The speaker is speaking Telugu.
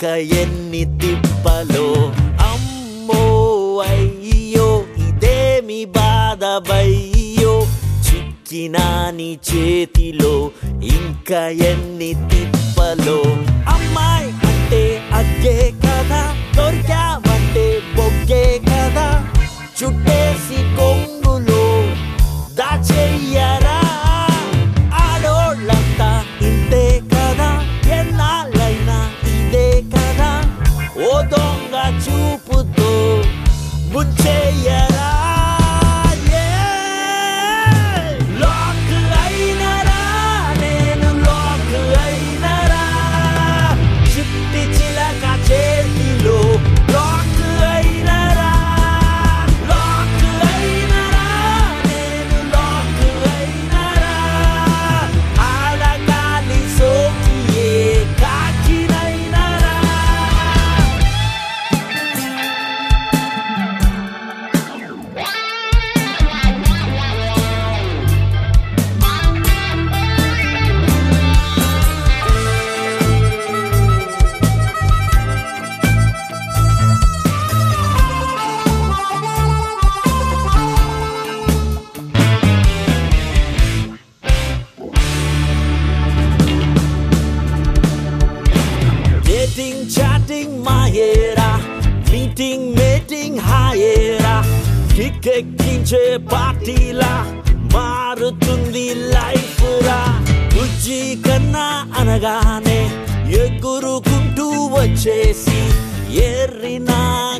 ఇంకా ఎన్ని తిప్పలో అమ్మో అయ్యో ఇదేమి బాధబయ్యో చిక్కినా నీ చేతిలో ఇంకా ఎన్ని తిప్పలో అమ్మాయి అంటే అగ్గే కదా దొరికావంటే బొగ్గే కదా చుట్టేసి కొంగులో దాచెయ్యరా ఆడోళ్ళంతా ఇంతే కదా ఎన్నాళ్ళైనా ఇదే కదా ఓ దొంగ చూపుతో ముంచెయ్యరా లాక్ అయినరా నేను లాక్ అయినరా చిట్టి చిలక చేతిలో లాక్ అయినరా లాక్ అయినరా నేను లాక్ అయినరా ఆడగాలి సోకియే కాకినైనరా డేటింగ్ చాటింగ్ మాయేరా మీటింగ్ మేటింగ్ హాయేరా కిక్కెక్కించే పార్టీలా మారుతుంది లైఫ్ రా బుజ్జి కన్నా అనగానే ఎగురుకుంటూ వచ్చేసి ఎర్రినా